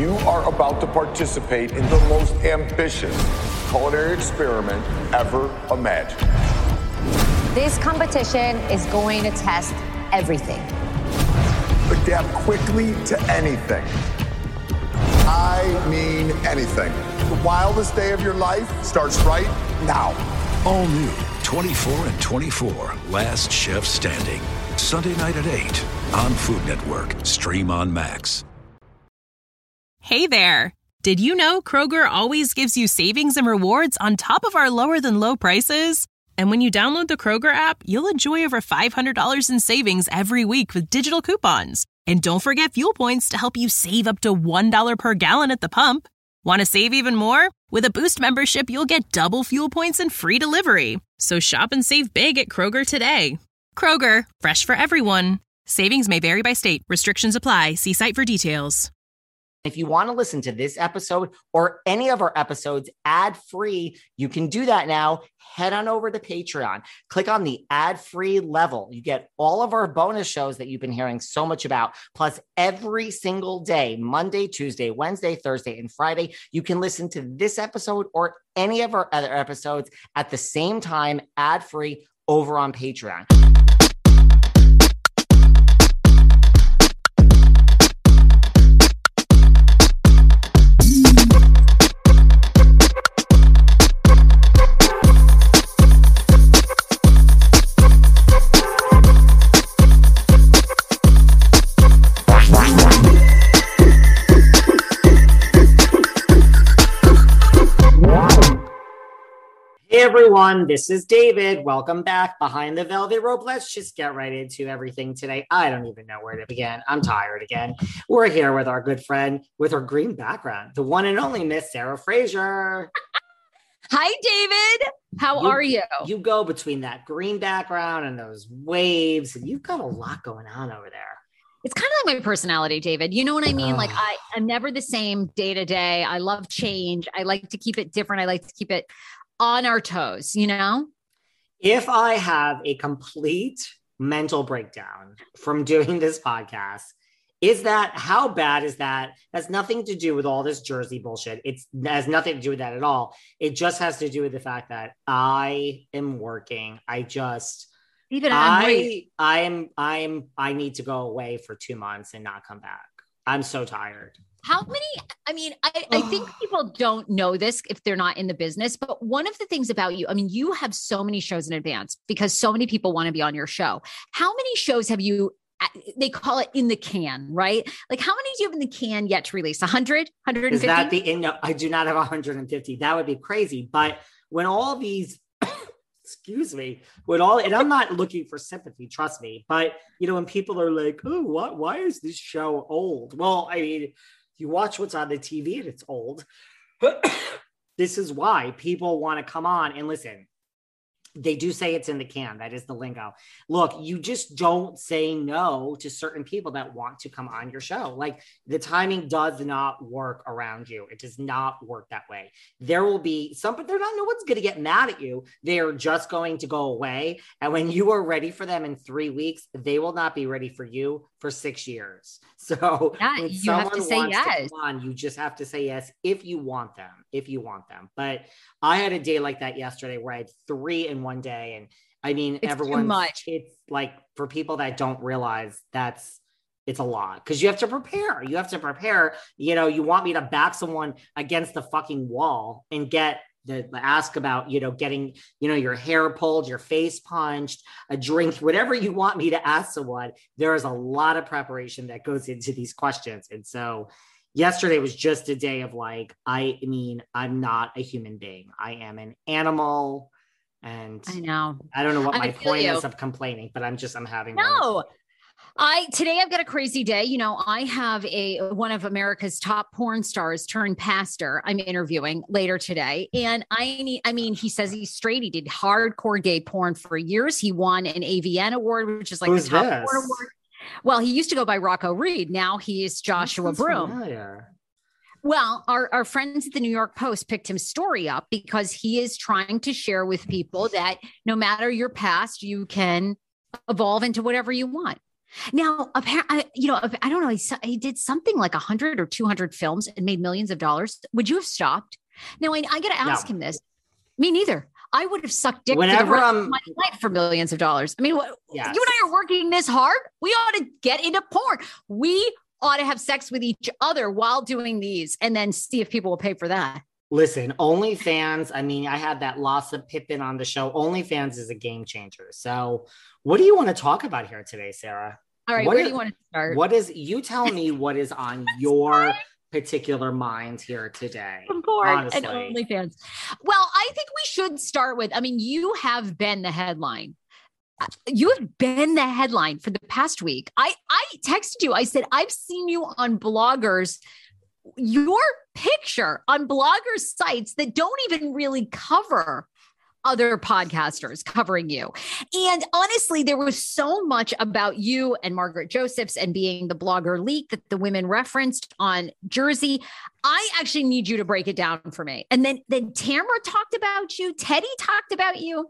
You are about to participate in the most ambitious culinary experiment ever imagined. This competition is going to test everything. Adapt quickly to anything. I mean anything. The wildest day of your life starts right now. All new 24 and 24, Last Chef Standing. Sunday night at 8 on Food Network. Stream on Max. Hey there. Did you know Kroger always gives you savings and rewards on top of our lower than low prices? And when you download the Kroger app, you'll enjoy over $500 in savings every week with digital coupons. And don't forget fuel points to help you save up to $1 per gallon at the pump. Want to save even more? With a Boost membership, you'll get double fuel points and free delivery. So shop and save big at Kroger today. Kroger, fresh for everyone. Savings may vary by state. Restrictions apply. See site for details. If you want to listen to this episode or any of our episodes ad-free, you can do that now. Head on over to Patreon. Click on the ad-free level. You get all of our bonus shows that you've been hearing so much about. Plus, every single day, Monday, Tuesday, Wednesday, Thursday, and Friday, you can listen to this episode or any of our other episodes at the same time, ad-free, over on Patreon. Hey everyone, this is David. Welcome back behind the velvet rope. Let's just get right into everything today. I don't even know where to begin. I'm tired again. We're here with our good friend with her green background, the one and only Miss Sarah Fraser. Hi, David. How are you? You go between that green background and those waves, and you've got a lot going on over there. It's kind of like my personality, David. You know what I mean? Like I'm never the same day to day. I love change. I like to keep it different. I like to keep it on our toes, you know? If I have a complete mental breakdown from doing this podcast, how bad is that? Has nothing to do with all this Jersey bullshit. It has nothing to do with that at all. It just has to do with the fact that I am working. Even I need to go away for 2 months and not come back. I'm so tired. How many, I think people don't know this if they're not in the business, but one of the things about you, you have so many shows in advance because so many people want to be on your show. How many shows have you, they call it in the can, right? Like how many do you have in the can yet to release? 100, 150? Is that no, I do not have 150. That would be crazy. But when all these, and I'm not looking for sympathy, trust me. But, when people are like, oh, why is this show old? Well, you watch what's on the TV and it's old. This is why people want to come on and listen. They do say it's in the can. That is the lingo. Look, you just don't say no to certain people that want to come on your show. Like the timing does not work around you. It does not work that way. There will be some, but no one's going to get mad at you. They're just going to go away. And when you are ready for them in 3 weeks, they will not be ready for you for 6 years. So when you have to say yes. To come on, you just have to say yes if you want them. But I had a day like that yesterday where I had 3 in one day. And everyone's too much. It's like for people that don't realize it's a lot because you have to prepare. You want me to back someone against the fucking wall and get the ask about, getting, your hair pulled, your face punched, a drink, whatever you want me to ask someone. There is a lot of preparation that goes into these questions. And so yesterday was just a day of I'm not a human being. I am an animal. And I know. I don't know what my point is of complaining, but I'm having Today I've got a crazy day. I have one of America's top porn stars turned pastor I'm interviewing later today. And he says he's straight. He did hardcore gay porn for years. He won an AVN award, which is like the top porn award. Well, he used to go by Rocco Reed. Now he is Joshua Broome. Familiar. Well, our friends at the New York Post picked his story up because he is trying to share with people that no matter your past, you can evolve into whatever you want. Now, apparently, I don't know. He did something like 100 or 200 films and made millions of dollars. Would you have stopped? Now, I got to ask him this. Me neither. I would have sucked dick Whenever for the rest of my life for millions of dollars. I mean, you and I are working this hard. We ought to get into porn. We ought to have sex with each other while doing these and then see if people will pay for that. Listen, OnlyFans, I mean, I had that Lassa Pippen on the show. OnlyFans is a game changer. So what do you want to talk about here today, Sarah? All right, where do you want to start? You tell me what is on your particular mind here today. Porn and OnlyFans. Well, I think we should start with, you have been the headline. You have been the headline for the past week. I texted you. I said, I've seen you on bloggers, your picture on blogger sites that don't even really cover other podcasters covering you. And honestly, there was so much about you and Margaret Josephs and being the blogger leak that the women referenced on Jersey. I actually need you to break it down for me. And then Tamara talked about you. Teddy talked about you.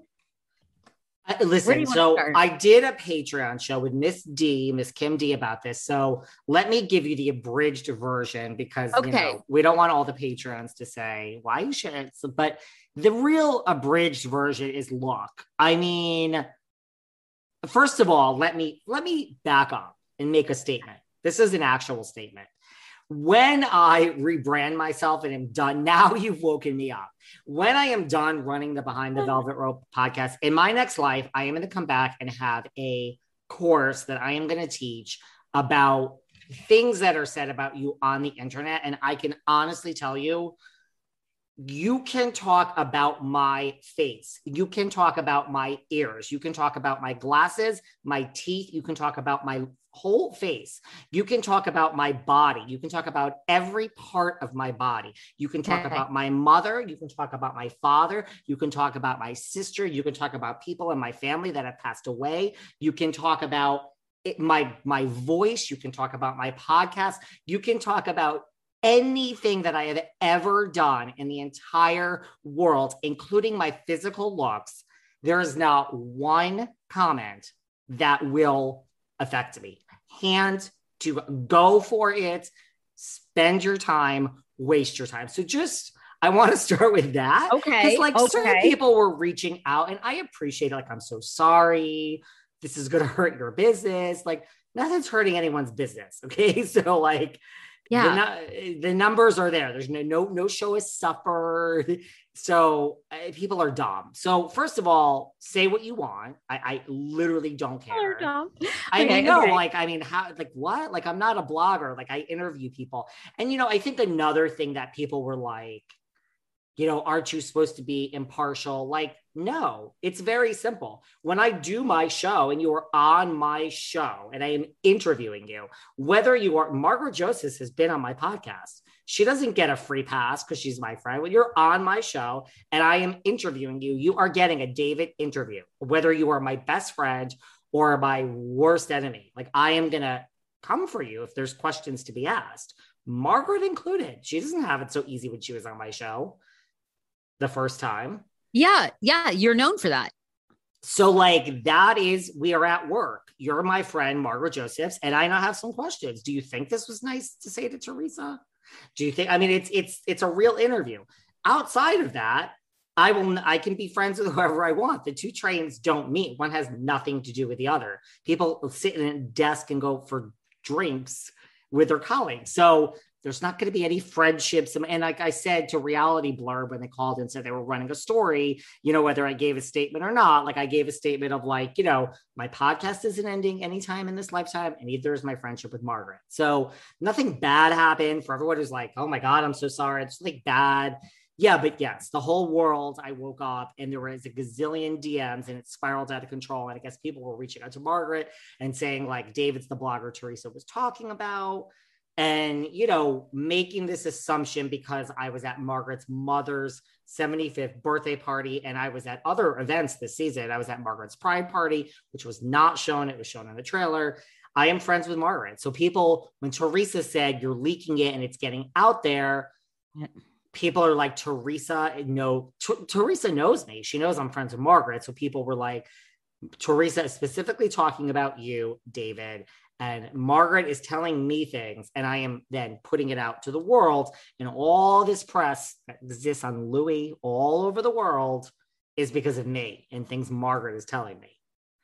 Listen, so I did a Patreon show with Miss Kim D about this. So let me give you the abridged version because we don't want all the patrons to say why you shouldn't. But the real abridged version is look. I mean, first of all, let me back up and make a statement. This is an actual statement. When I rebrand myself and am done, now you've woken me up. When I am done running the Behind the Velvet Rope podcast, in my next life, I am going to come back and have a course that I am going to teach about things that are said about you on the internet. And I can honestly tell you, you can talk about my face. You can talk about my ears. You can talk about my glasses, my teeth. You can talk about my whole face. You can talk about my body. You can talk about every part of my body. You can talk about my mother. You can talk about my father. You can talk about my sister. You can talk about people in my family that have passed away. You can talk about my voice. You can talk about my podcast. You can talk about anything that I have ever done in the entire world, including my physical looks. There is not one comment that will affect me. Hand to go for it, spend your time, waste your time. So I want to start with that. Okay. Because certain people were reaching out and I appreciate it. Like, I'm so sorry. This is going to hurt your business. Like, nothing's hurting anyone's business. Okay. So the numbers are there. There's no show has suffered. So people are dumb. So first of all, say what you want. I literally don't care. How? What? Like, I'm not a blogger. Like, I interview people. And, I think another thing that people were like, aren't you supposed to be impartial? Like, no, it's very simple. When I do my show and you are on my show and I am interviewing you, whether you are Margaret Josephs has been on my podcast. She doesn't get a free pass because she's my friend. When you're on my show and I am interviewing you, you are getting a David interview, whether you are my best friend or my worst enemy. Like, I am going to come for you if there's questions to be asked. Margaret included. She doesn't have it so easy when she was on my show the first time. Yeah. You're known for that. So we are at work. You're my friend, Margaret Josephs, and I now have some questions. Do you think this was nice to say to Teresa? Do you think, it's a real interview. Outside of that, I can be friends with whoever I want. The two trains don't meet. One has nothing to do with the other. People sit in a desk and go for drinks with their colleagues. So there's not going to be any friendships. And like I said to Reality Blurb when they called and said they were running a story, whether I gave a statement or not, like I gave a statement of my podcast isn't ending anytime in this lifetime. And neither is my friendship with Margaret. So nothing bad happened for everyone who's like, oh my God, I'm so sorry. It's like bad. Yeah, but yes, the whole world, I woke up and there was a gazillion DMs and it spiraled out of control. And I guess people were reaching out to Margaret and saying like, David's the blogger Teresa was talking about. And, making this assumption because I was at Margaret's mother's 75th birthday party and I was at other events this season. I was at Margaret's Pride Party, which was not shown. It was shown in the trailer. I am friends with Margaret. So people, when Teresa said you're leaking it and it's getting out there, people are like, Teresa knows me. She knows I'm friends with Margaret. So people were like, Teresa is specifically talking about you, David, and Margaret is telling me things, and I am then putting it out to the world, and all this press that exists on Louis all over the world is because of me and things Margaret is telling me.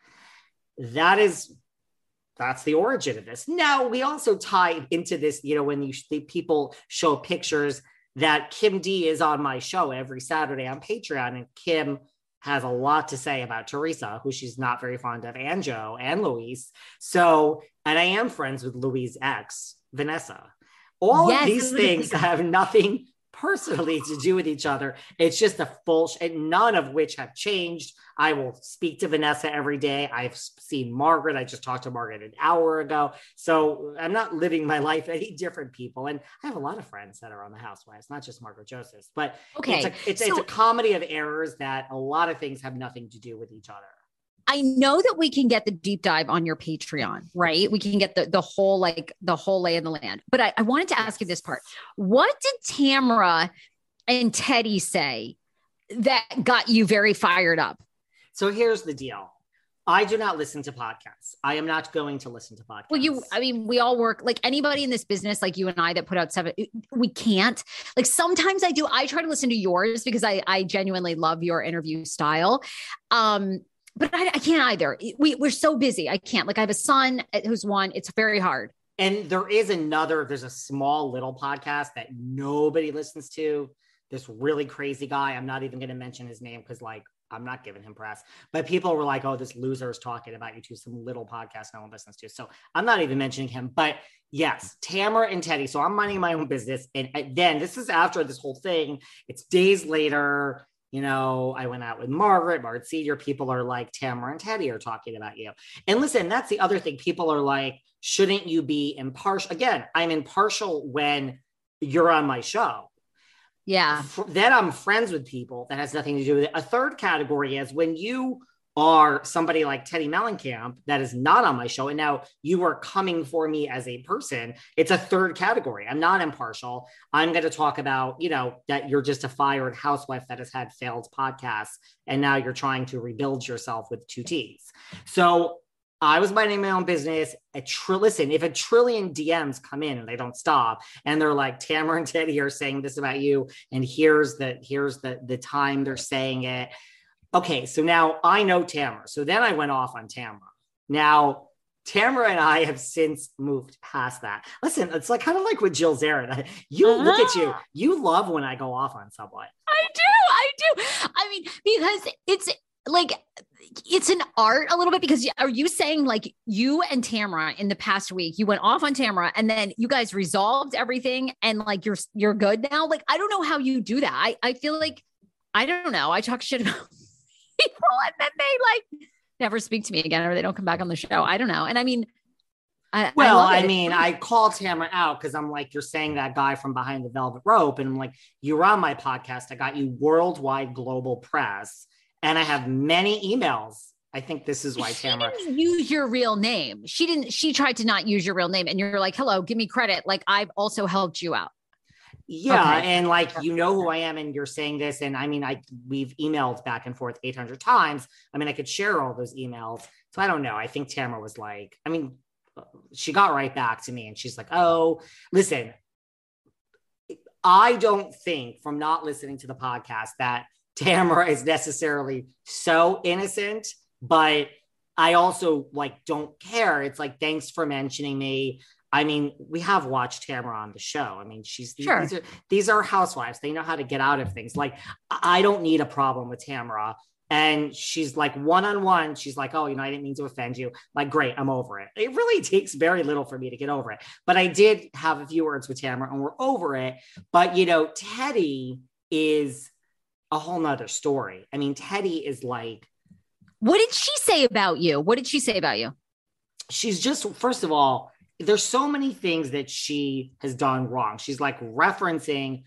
That's the origin of this. Now, we also tie into this, when people show pictures that Kim D is on my show every Saturday on Patreon, and Kim has a lot to say about Teresa, who she's not very fond of, and Joe and Luis. So, and I am friends with Louis' ex, Vanessa. All of these things have nothing personally to do with each other. It's just a and none of which have changed. I will speak to Vanessa every day. I've seen Margaret. I just talked to Margaret an hour ago. So I'm not living my life any different, people. And I have a lot of friends that are on The Housewives, not just Margaret Joseph, but it's a comedy of errors that a lot of things have nothing to do with each other. I know that we can get the deep dive on your Patreon, right? We can get the whole lay of the land. But I wanted to ask you this part. What did Tamara and Teddi say that got you very fired up? So here's the deal. I do not listen to podcasts. I am not going to listen to podcasts. Well, we all work, like anybody in this business, like you and I that put out 7, we can't. Like sometimes I do. I try to listen to yours because I genuinely love your interview style. But I can't either. We're so busy. I can't. Like I have a son who's one. It's very hard. And there's a small little podcast that nobody listens to. This really crazy guy. I'm not even going to mention his name because I'm not giving him press. But people were like, oh, this loser is talking about you to some little podcast no one listens to. So I'm not even mentioning him. But yes, Tamara and Teddi. So I'm minding my own business. And then this is after this whole thing. It's days later. I went out with Margaret Senior. People are like, Tamara and Teddi are talking about you. And listen, that's the other thing. People are like, shouldn't you be impartial? Again, I'm impartial when you're on my show. Yeah. Then I'm friends with people. That has nothing to do with it. A third category is when you are somebody like Teddi Mellencamp that is not on my show, and now you are coming for me as a person. It's a third category. I'm not impartial. I'm going to talk about, that you're just a fired housewife that has had failed podcasts, and now you're trying to rebuild yourself with 2 T's. So I was minding my own business. Listen, if a trillion DMs come in and they don't stop, and they're like, Tamara and Teddi are saying this about you, and here's the time they're saying it. Okay, so now I know Tamara. So then I went off on Tamara. Now, Tamara and I have since moved past that. Listen, it's kind of like with Jill Zarin. Look at you. You love when I go off on someone. I do. I mean, because it's an art a little bit, because are you saying like you and Tamara in the past week, you went off on Tamara and then you guys resolved everything and like you're good now? Like, I don't know how you do that. I feel like, I don't know. I talk shit about people and then they never speak to me again, or they don't come back on the show. I don't know. And I mean, I called Tamara out because I'm like, you're saying that guy from Behind the Velvet Rope. And I'm like, you were on my podcast. I got you worldwide global press. And I have many emails. I think this is why Tamara didn't use your real name. She tried to not use your real name. And you're like, hello, give me credit. Like, I've also helped you out. Yeah. Okay. And like, you know who I am and you're saying this. And I mean, we've emailed back and forth 800 times. I mean, I could share all those emails. So I don't know. I think Tamara was like, she got right back to me and she's like, oh, listen, I don't think from not listening to the podcast that Tamara is necessarily so innocent, but I also don't care. It's like, thanks for mentioning me. I mean, we have watched Tamara on the show. I mean, these are housewives. They know how to get out of things. Like, I don't need a problem with Tamara. And she's like, one-on-one, she's like, oh, I didn't mean to offend you. Like, great, I'm over it. It really takes very little for me to get over it. But I did have a few words with Tamara and we're over it. But, Teddi is a whole nother story. I mean, Teddi is like, what did she say about you? She's just, first of all, there's so many things that she has done wrong. She's like referencing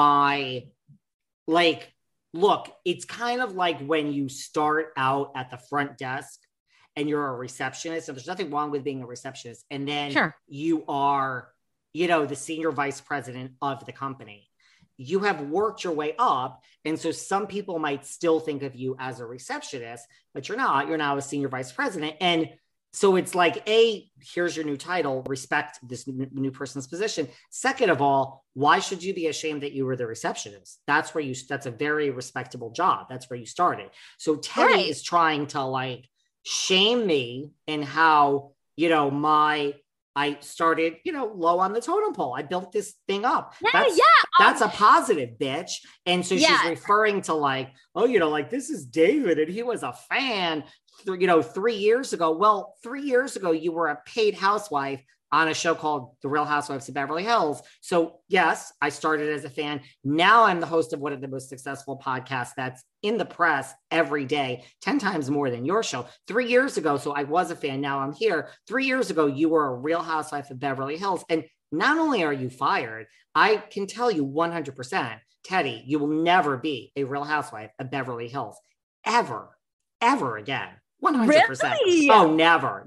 look, it's kind of like when you start out at the front desk and you're a receptionist, and there's nothing wrong with being a receptionist. And then you are, the senior vice president of the company. you have worked your way up. And so some people might still think of you as a receptionist, but you're not. You're now a senior vice president. And so it's like, here's your new title, respect this new person's position. Second of all, why should you be ashamed that you were the receptionist? That's a very respectable job. That's where you started. So Teddi is trying to like shame me in how, I started, low on the totem pole. I built this thing up. That's a positive, bitch. And so she's referring to like, like this is David and he was a fan, 3 years ago. Well, 3 years ago, you were a paid housewife on a show called The Real Housewives of Beverly Hills. So yes, I started as a fan. Now I'm the host of one of the most successful podcasts that's in the press every day, 10 times more than your show. 3 years ago, so I was a fan, now I'm here. 3 years ago, you were a Real Housewife of Beverly Hills. And not only are you fired, I can tell you 100%, Teddi, you will never be a Real Housewife of Beverly Hills, ever again. 100%. Really? Oh, never.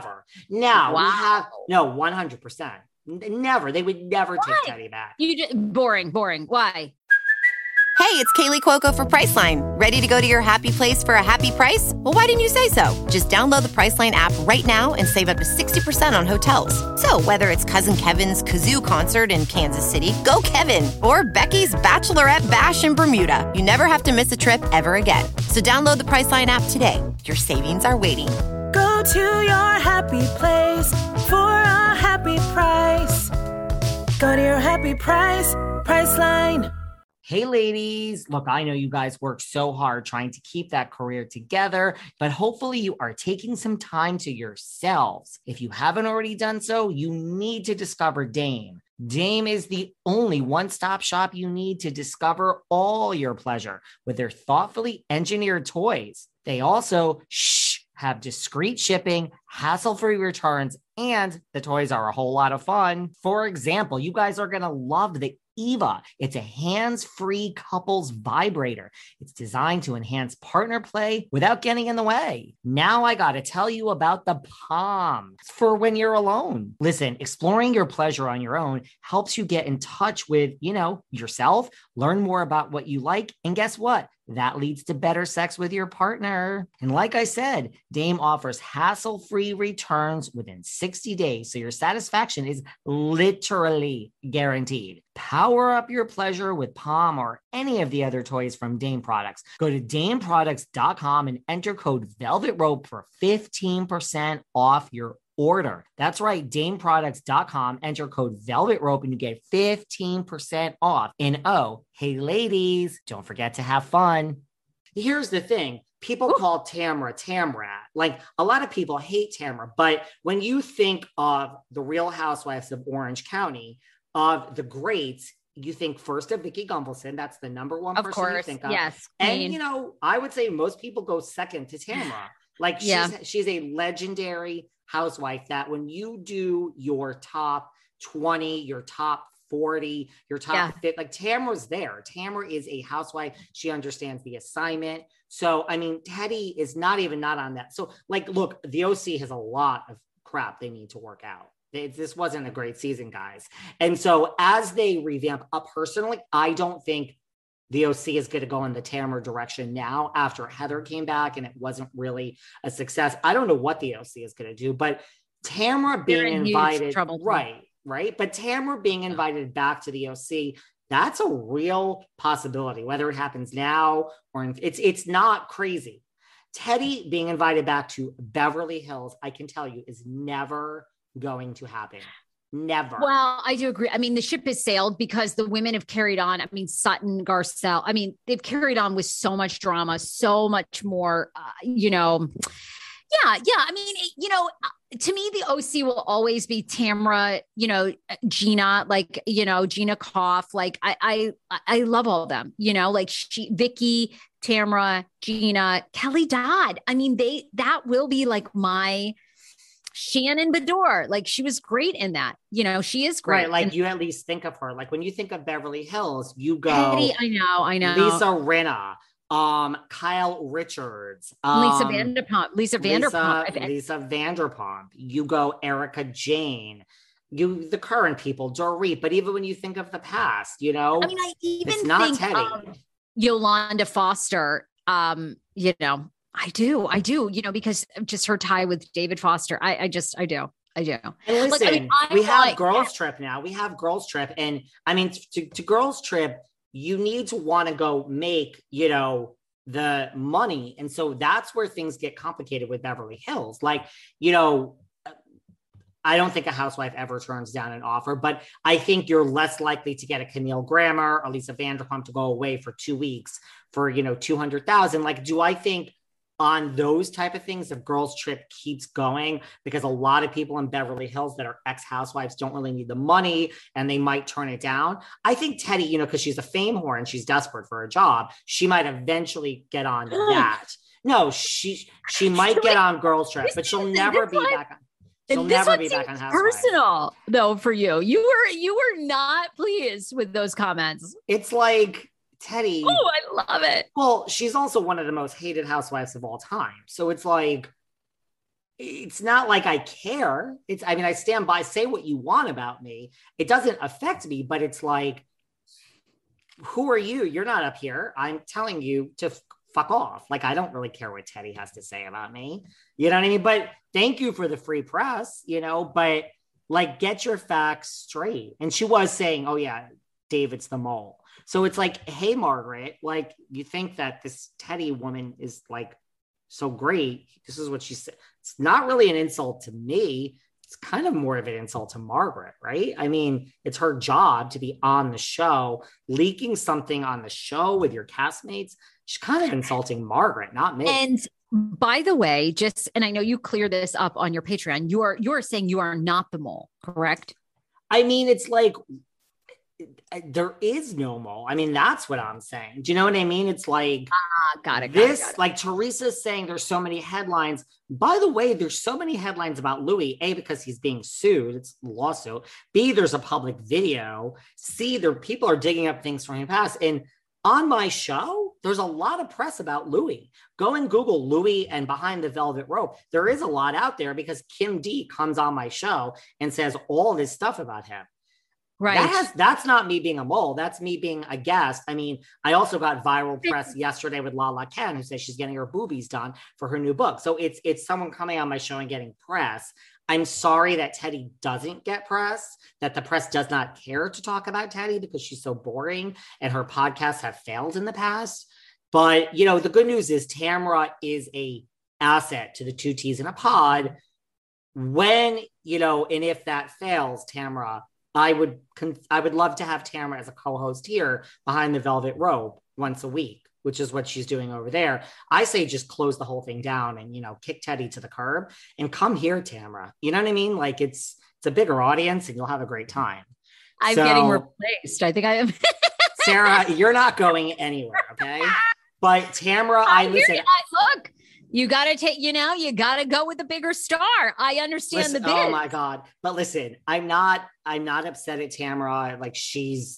Now we have 100%. Never. They would never take Teddi back. Boring. Why? Hey, it's Kaylee Cuoco for Priceline. Ready to go to your happy place for a happy price? Well, why didn't you say so? Just download the Priceline app right now and save up to 60% on hotels. So whether it's Cousin Kevin's Kazoo Concert in Kansas City, go Kevin, or Becky's Bachelorette Bash in Bermuda, you never have to miss a trip ever again. So download the Priceline app today. Your savings are waiting. Go to your happy place for a happy price. Go to your happy price, Priceline. Hey, ladies. Look, I know you guys work so hard trying to keep that career together, but hopefully you are taking some time to yourselves. If you haven't already done so, you need to discover Dame. Dame is the only one-stop shop you need to discover all your pleasure with their thoughtfully engineered toys. They also have discreet shipping, hassle-free returns, and the toys are a whole lot of fun. For example, you guys are going to love the Eva. It's a hands-free couples vibrator. It's designed to enhance partner play without getting in the way. Now I got to tell you about the Palm for when you're alone. Listen, exploring your pleasure on your own helps you get in touch with, yourself, learn more about what you like, and guess what? That leads to better sex with your partner. And like I said, Dame offers hassle-free returns within 60 days, so your satisfaction is literally guaranteed. Power up your pleasure with Palm or any of the other toys from Dame Products. Go to dameproducts.com and enter code VelvetRope for 15% off your order. That's right, dameproducts.com, enter code VelvetRope and you get 15% off. And hey ladies, don't forget to have fun. Here's the thing. People call Tamra. Like a lot of people hate Tamra, but when you think of the Real Housewives of Orange County, of the greats, you think first of Vicki Gunvalson. That's the number one person you think of. Yes. And I would say most people go second to Tamra. Like she's a legendary housewife that when you do your top 20, your top 40, your top 50, like Tamra's there. Tamra is a housewife. She understands the assignment. So, I mean, Teddi is not on that. So like, look, the OC has a lot of crap they need to work out. This wasn't a great season, guys. And so as they revamp up personally, I don't think the OC is going to go in the Tamra direction now after Heather came back and it wasn't really a success. I don't know what the OC is going to do, but Tamra being invited, right. But Tamra being invited back to the OC, that's a real possibility, whether it happens now or it's not crazy. Teddi being invited back to Beverly Hills, I can tell you, is never going to happen. Never. Well, I do agree. I mean, the ship has sailed because the women have carried on. I mean, Sutton, Garcelle, I mean, they've carried on with so much drama, so much more, Yeah. I mean, to me, the OC will always be Tamra, Gina, Gina Koff. Like I love all of them, like Vicki, Tamra, Gina, Kelly Dodd. I mean, that will be like my Shannon Bedore. Like she was great in that. She is great. Right. Like you at least think of her. Like when you think of Beverly Hills, you go, Teddi, I know. Lisa Rinna, Kyle Richards, Lisa Vanderpump. Lisa Vanderpump. You go Erica Jane, the current people, Dorit, but even when you think of the past, you know, I mean, I even it's not think Teddy. Yolanda Foster, you know, I do, you know, because of just her tie with David Foster. I do. And listen, like, I mean, we have Girls Trip now. We have Girls Trip. And I mean, to Girls Trip, you need to want to go make, you know, the money. And so that's where things get complicated with Beverly Hills. Like, you know, I don't think a housewife ever turns down an offer, but I think you're less likely to get a Camille Grammer or Lisa Vanderpump to go away for 2 weeks for, you know, 200,000. Like, do I think on those type of things, the Girls Trip keeps going because a lot of people in Beverly Hills that are ex-housewives don't really need the money and they might turn it down? I think Teddy, you know, because she's a fame whore and she's desperate for a job, she might eventually get on that. No, she might get on Girls Trip, but she'll never be back on. She'll never be back on Housewives. Personal though for you. You were not pleased with those comments. It's like, Teddy. Oh, I love it. Well, she's also one of the most hated housewives of all time. So it's like, it's not like I care. I mean, I stand by, say what you want about me. It doesn't affect me, but it's like, who are you? You're not up here. I'm telling you to fuck off. Like, I don't really care what Teddy has to say about me. You know what I mean? But thank you for the free press, you know, but like, get your facts straight. And she was saying, oh yeah, David's the mole. So it's like, hey, Margaret, like, you think that this Teddy woman is like so great. This is what she said. It's not really an insult to me. It's kind of more of an insult to Margaret, right? I mean, it's her job to be on the show, leaking something on the show with your castmates. She's kind of insulting Margaret, not me. And by the way, and I know you clear this up on your Patreon, you are saying you are not the mole, correct? I mean, it's like, there is no mole. I mean, that's what I'm saying. Do you know what I mean? It's like, got it. Like Teresa's saying there's so many headlines. By the way, there's so many headlines about Louis. A, because he's being sued. It's a lawsuit. B, there's a public video. C, people are digging up things from his past. And on my show, there's a lot of press about Louis. Go and Google Louis and Behind the Velvet Rope. There is a lot out there because Kim D comes on my show and says all this stuff about him. Right. That's not me being a mole. That's me being a guest. I mean, I also got viral press yesterday with Lala Ken, who says she's getting her boobies done for her new book. So it's someone coming on my show and getting press. I'm sorry that Teddy doesn't get press, that the press does not care to talk about Teddy because she's so boring and her podcasts have failed in the past. But, you know, the good news is Tamra is a asset to the Two T's in a Pod. When, you know, and if that fails, Tamra, I would love to have Tamra as a co-host here Behind the Velvet Rope once a week, which is what she's doing over there. I say just close the whole thing down and, you know, kick Teddy to the curb and come here, Tamra. You know what I mean? Like, it's a bigger audience and you'll have a great time. I'm getting replaced. I think I am. Sarah, you're not going anywhere, okay? But Tamra, look. You got to take, you know, you got to go with the bigger star. I understand the bid. Oh my God. But listen, I'm not upset at Tamra. Like, she's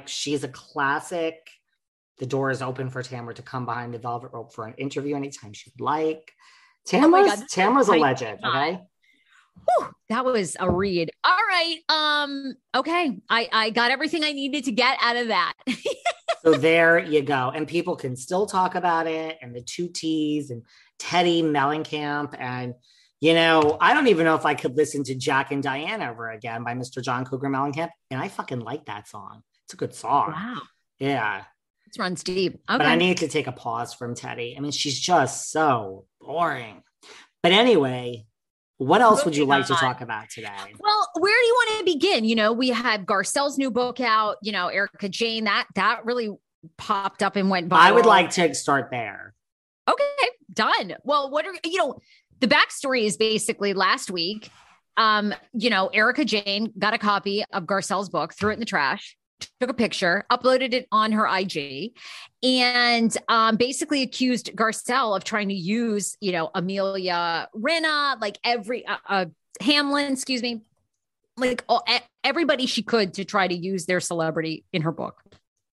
a classic. The door is open for Tamra to come Behind the Velvet Rope for an interview anytime she'd like. Tamra's a legend. Okay. Whew, that was a read. All right. Okay. I got everything I needed to get out of that. So there you go. And people can still talk about it and the Two T's and Teddy Mellencamp. And, you know, I don't even know if I could listen to Jack and Diane ever again by Mr. John Cougar Mellencamp. And I fucking like that song. It's a good song. Wow. Yeah. It runs deep. Okay. But I need to take a pause from Teddy. I mean, she's just so boring. But anyway, what else would you like to talk about today? Well, where do you want to begin? You know, we had Garcelle's new book out, you know, Erika Jayne, that really popped up and went viral. I would like to start there. Okay, done. Well, the backstory is basically last week, you know, Erika Jayne got a copy of Garcelle's book, threw it in the trash, took a picture, uploaded it on her IG, and basically accused Garcelle of trying to use, you know, Amelia Rinna, like Hamlin, excuse me, like everybody she could to try to use their celebrity in her book.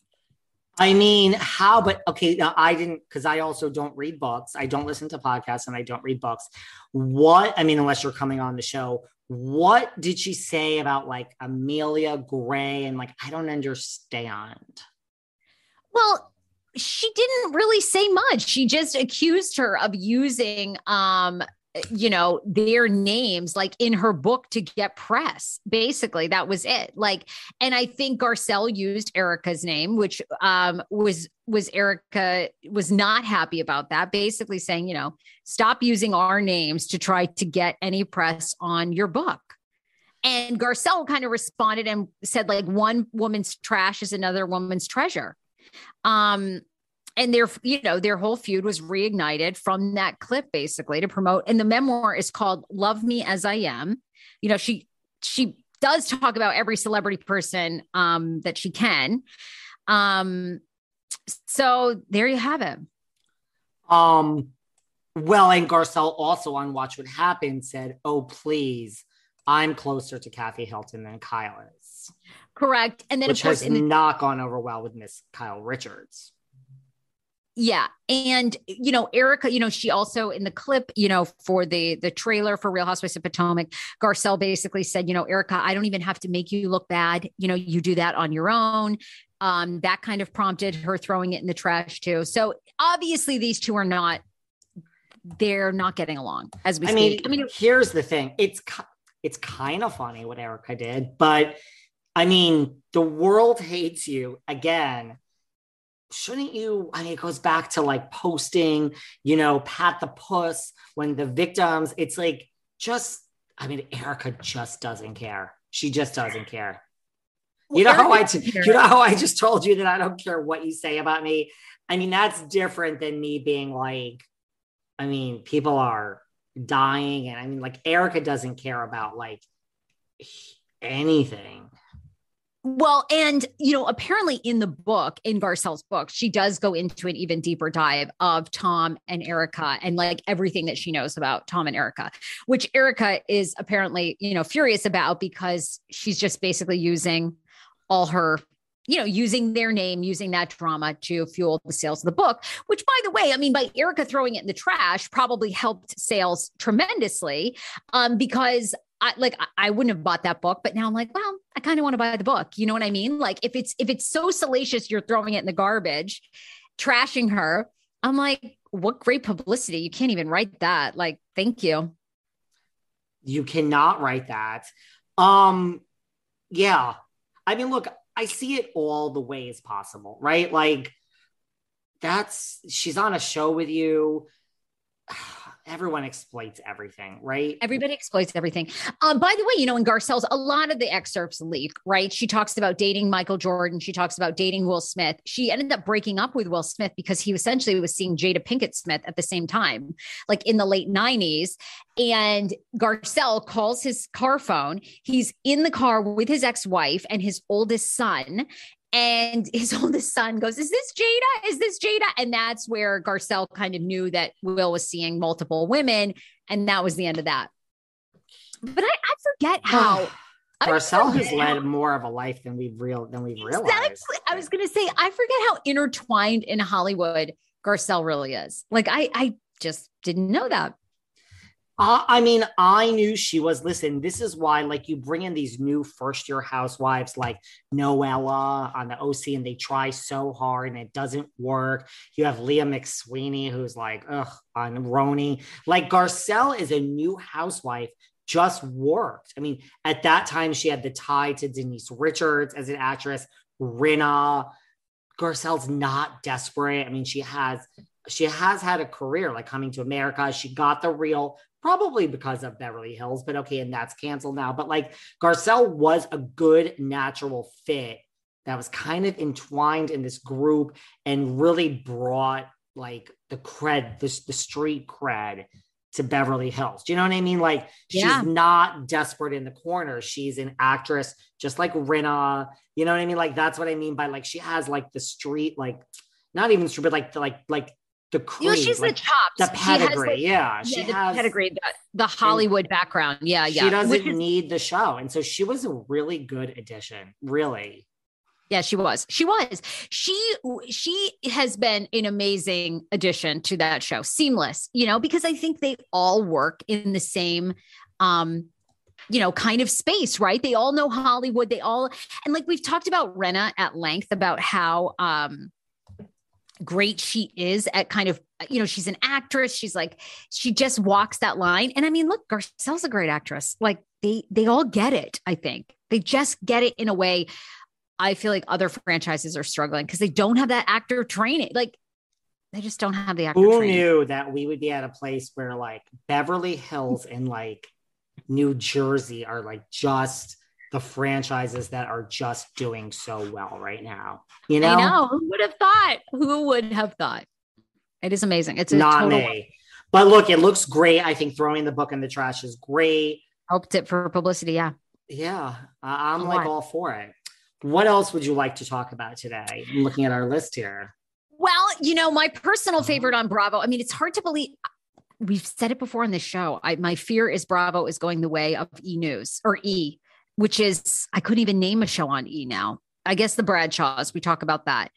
I mean, how, but okay, now I didn't, because I also don't read books. I don't listen to podcasts and I don't read books. Unless you're coming on the show, what did she say about like Amelia Gray? And like, I don't understand. Well, she didn't really say much. She just accused her of using, their names like in her book to get press. Basically, that was it. Like, and I think Garcelle used Erica's name, which was Erica was not happy about that. Basically saying, stop using our names to try to get any press on your book. And Garcelle kind of responded and said, like, one woman's trash is another woman's treasure. And their whole feud was reignited from that clip, basically, to promote. And the memoir is called Love Me As I Am. She does talk about every celebrity person that she can. So there you have it. Well, and Garcelle also on Watch What Happened said, "Oh, please, I'm closer to Kathy Hilton than Kyle is." Correct. And then, which of course, has not gone over well with Miss Kyle Richards. Yeah. And, Erica, she also in the clip, for the trailer for Real Housewives of Potomac, Garcelle basically said, Erica, I don't even have to make you look bad. You do that on your own. That kind of prompted her throwing it in the trash too. So obviously these two they're not getting along as we speak. I mean, here's the thing. It's kind of funny what Erica did, but I mean, the world hates you again. Shouldn't you? I mean, it goes back to like posting, pat the puss when the victims, it's like, Erica just doesn't care. She just doesn't care. You know how I just told you that I don't care what you say about me. I mean, that's different than me being like, people are dying. And I mean, like Erica doesn't care about like anything. Well, and, apparently in the book, in Garcelle's book, she does go into an even deeper dive of Tom and Erica and like everything that she knows about Tom and Erica, which Erica is apparently, furious about because she's just basically using all her, using their name, using that drama to fuel the sales of the book, which, by the way, by Erica throwing it in the trash probably helped sales tremendously because I wouldn't have bought that book, but now I'm like, well, I kind of want to buy the book. You know what I mean? Like if it's so salacious, you're throwing it in the garbage, trashing her. I'm like, what great publicity. You can't even write that. Like, thank you. You cannot write that. Yeah. Look, I see it all the ways possible, right? Like she's on a show with you. Everyone exploits everything, right? Everybody exploits everything. By the way, in Garcelle's, a lot of the excerpts leak, right? She talks about dating Michael Jordan. She talks about dating Will Smith. She ended up breaking up with Will Smith because he essentially was seeing Jada Pinkett Smith at the same time, like in the late 90s. And Garcelle calls his car phone. He's in the car with his ex-wife and his oldest son. And his oldest son goes, is this Jada? Is this Jada? And that's where Garcelle kind of knew that Will was seeing multiple women. And that was the end of that. But I forget how. Garcelle has led more of a life than we've realized. Exactly. I was going to say, I forget how intertwined in Hollywood Garcelle really is. Like, I just didn't know that. I knew she was. Listen, this is why, like, you bring in these new first-year housewives like Noella on the OC, and they try so hard and it doesn't work. You have Leah McSweeney, who's like, on Roni. Like, Garcelle is a new housewife, just worked. At that time, she had the tie to Denise Richards as an actress, Rinna. Garcelle's not desperate. She has had a career, like Coming to America. She got The Real, probably because of Beverly Hills, but okay. And that's canceled now. But like Garcelle was a good natural fit that was kind of entwined in this group and really brought like the cred, the street cred to Beverly Hills. Do you know what I mean? Like she's not desperate in the corner. She's an actress just like Rinna. You know what I mean? Like, that's what I mean by like, she has like the street, like not even street, but like the cream, she's like the chops, the pedigree. She has she the has pedigree, the Hollywood background. Yeah. She doesn't need the show. And so she was a really good addition. Really. Yeah, she was. She has been an amazing addition to that show. Seamless, because I think they all work in the same, kind of space, right? They all know Hollywood. And like we've talked about Rinna at length about how great she is at kind of, she's an actress. She's like, she just walks that line. And I mean, look, Garcelle's a great actress. Like they all get it. I think they just get it in a way. I feel like other franchises are struggling because they don't have that actor training. Like they just don't have the actor training. Who training. knew that we would be at a place where like Beverly Hills and like New Jersey are like just the franchises that are just doing so well right now. I know. Who would have thought? Who would have thought? It is amazing. It's not me. But look, it looks great. I think throwing the book in the trash is great. Helped it for publicity. Yeah. Yeah. I'm like all for it. What else would you like to talk about today? I'm looking at our list here. Well, my personal favorite on Bravo. I mean, it's hard to believe. We've said it before on this show. My fear is Bravo is going the way of E! News or E! Which is, I couldn't even name a show on E! Now. I guess the Bradshaws, we talk about that.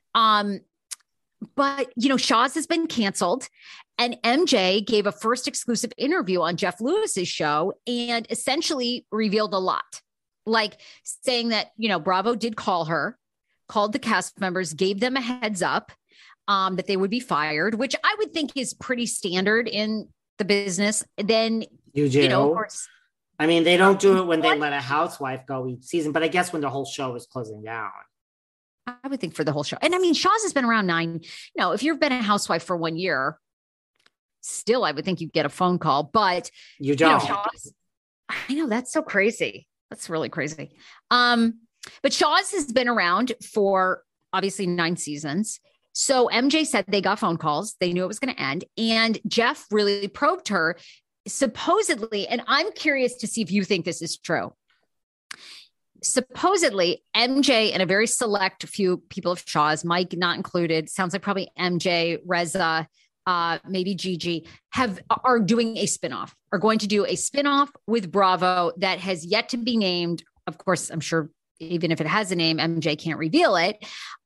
But, Shaw's has been canceled and MJ gave a first exclusive interview on Jeff Lewis's show and essentially revealed a lot. Like saying that, Bravo did called the cast members, gave them a heads up that they would be fired, which I would think is pretty standard in the business. Then, you do. Of course, I mean, they don't do it when they let a housewife go each season, but I guess when the whole show is closing down. I would think for the whole show. And I mean, Shaw's has been around 9. If you've been a housewife for 1 year, still, I would think you'd get a phone call, but you don't. Shaw's, I know that's so crazy. That's really crazy. But Shaw's has been around for obviously 9 seasons. So MJ said they got phone calls. They knew it was going to end. And Jeff really probed her supposedly. And I'm curious to see if you think this is true. Supposedly MJ and a very select few people of Shaw's, Mike not included, sounds like probably MJ, Reza, maybe Gigi are doing a spinoff, are going to do a spinoff with Bravo that has yet to be named. Of course, I'm sure even if it has a name, MJ can't reveal it.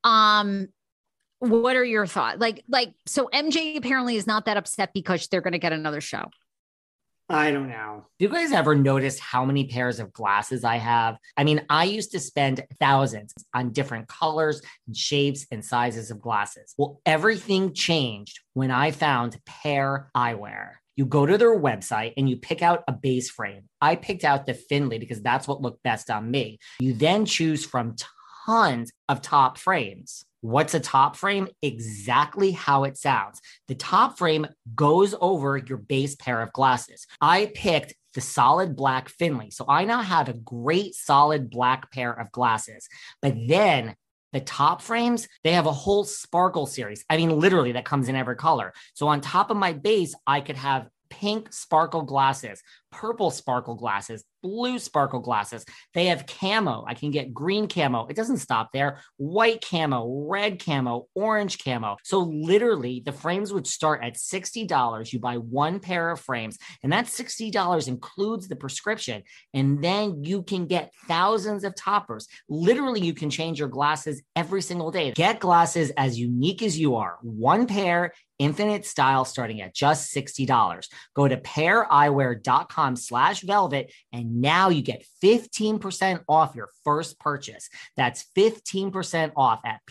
What are your thoughts? So MJ apparently is not that upset because they're going to get another show. I don't know. Do you guys ever notice how many pairs of glasses I have? I mean, I used to spend thousands on different colors and shapes and sizes of glasses. Well, everything changed when I found Pair Eyewear. You go to their website and you pick out a base frame. I picked out the Finley because that's what looked best on me. You then choose from tons of top frames. What's a top frame? Exactly how it sounds. The top frame goes over your base pair of glasses. I picked the solid black Finley. So I now have a great solid black pair of glasses. But then the top frames, they have a whole sparkle series. I mean, literally that comes in every color. So on top of my base, I could have pink sparkle glasses, purple sparkle glasses, blue sparkle glasses. They have camo. I can get green camo. It doesn't stop there. White camo, red camo, orange camo. So literally the frames would start at $60. You buy one pair of frames and that $60 includes the prescription. And then you can get thousands of toppers. Literally you can change your glasses every single day. Get glasses as unique as you are. One pair, infinite style starting at just $60. Go to paireyewear.com/velvet and now you get 15% off your first purchase. That's 15% off at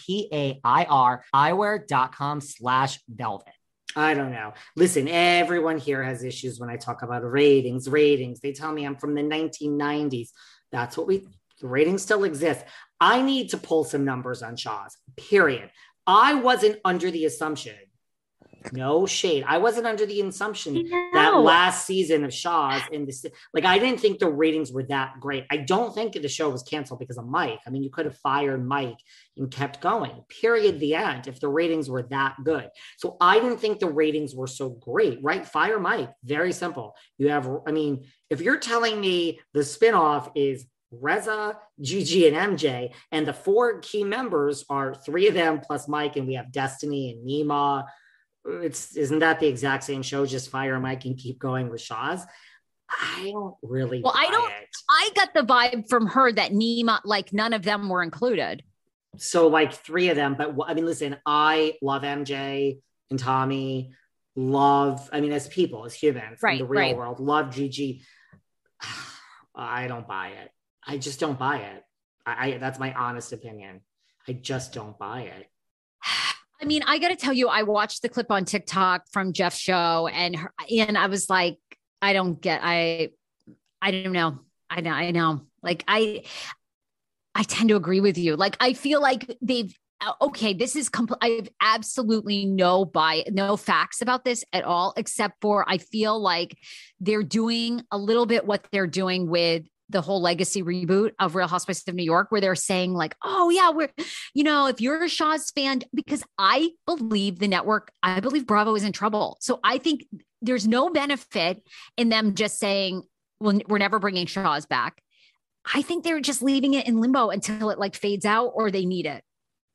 paireyewear.com/velvet. I don't know. Listen, everyone here has issues when I talk about ratings. They tell me I'm from the 1990s. That's what the ratings still exist. I need to pull some numbers on Shaw's, period. I wasn't under the assumption, no shade, I wasn't under the assumption that last season of Shaw's I didn't think the ratings were that great. I don't think the show was canceled because of Mike. I mean, you could have fired Mike and kept going, period, the end, if the ratings were that good. So I didn't think the ratings were so great, right? Fire Mike, very simple. If you're telling me the spinoff is Reza, Gigi, and MJ, and the 4 key members are 3 of them plus Mike, and we have Destiny and Nima, isn't that the exact same show? Just fire Mike and keep going with Shaw's. I don't really. Well, I got the vibe from her that Nima, none of them were included. So 3 of them, but listen, I love MJ and Tommy. As people, as humans, from the real world, love Gigi. I don't buy it. I just don't buy it. That's my honest opinion. I just don't buy it. I mean, I got to tell you, I watched the clip on TikTok from Jeff's show and I was like, I don't know. I know. Like, I tend to agree with you. Like, I feel like this is I have absolutely no facts about this at all, except for I feel like they're doing a little bit what they're doing with the whole legacy reboot of Real Housewives of New York, where they're saying like, oh yeah, if you're a Shaw's fan, because I believe the network, I believe Bravo is in trouble. So I think there's no benefit in them just saying, well, we're never bringing Shaw's back. I think they're just leaving it in limbo until it like fades out or they need it.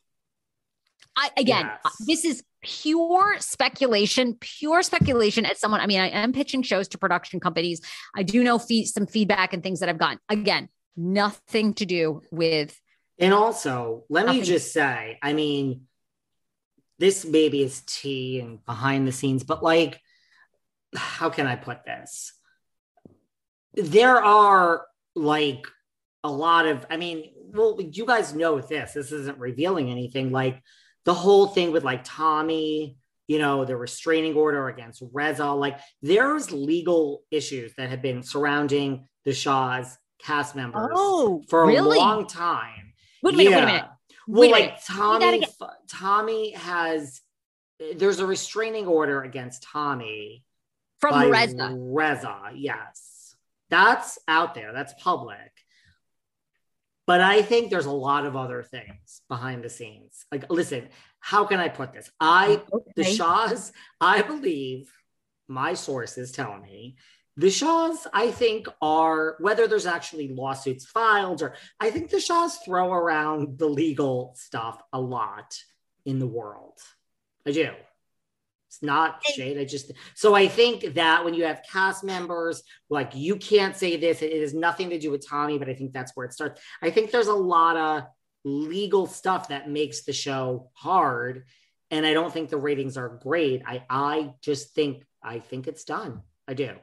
This is pure speculation as someone. I mean, I am pitching shows to production companies. I do know some feedback and things that I've gotten. Again, nothing to do with. And also, let me just say, I mean, this maybe is tea and behind the scenes, but like, how can I put this? There are like a lot of, I mean, well, you guys know this isn't revealing anything. Like, the whole thing with like Tommy, the restraining order against Reza, like there's legal issues that have been surrounding the Shaw's cast members for a long time. Wait a minute. Well, like Tommy has, there's a restraining order against Tommy from Reza. Yes. That's out there. That's public. But I think there's a lot of other things behind the scenes. Like, listen, how can I put this? The Shaw's, I believe, my sources tell me, the Shaw's, I think, are, whether there's actually lawsuits filed, or I think the Shaw's throw around the legal stuff a lot in the world. I do. It's not shade. So I think that when you have cast members, like, you can't say this, it has nothing to do with Tommy, but I think that's where it starts. I think there's a lot of legal stuff that makes the show hard. And I don't think the ratings are great. I think it's done. I do.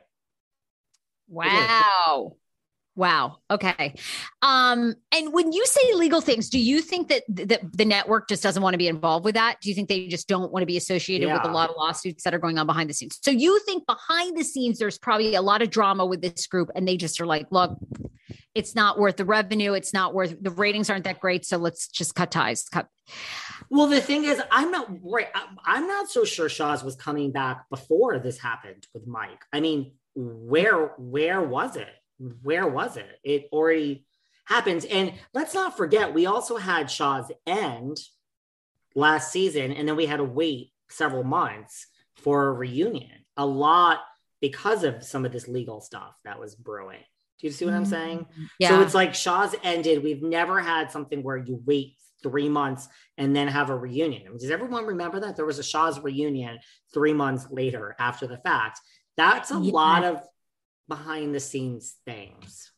Wow. Okay. And when you say legal things, do you think that the network just doesn't want to be involved with that? Do you think they just don't want to be associated with a lot of lawsuits that are going on behind the scenes? So you think behind the scenes, there's probably a lot of drama with this group and they just are like, look, it's not worth the revenue. It's not worth, the ratings aren't that great. So let's just cut ties. Well, the thing is, I'm not so sure Shaw's was coming back before this happened with Mike. I mean, where was it? Where was it? It already happened. And let's not forget, we also had Shaw's end last season, and then we had to wait several months for a reunion. A lot because of some of this legal stuff that was brewing. Do you see what I'm saying? Yeah. So it's like Shaw's ended. We've never had something where you wait 3 months and then have a reunion. Does everyone remember that? There was a Shaw's reunion 3 months later after the fact. That's a lot of behind the scenes things.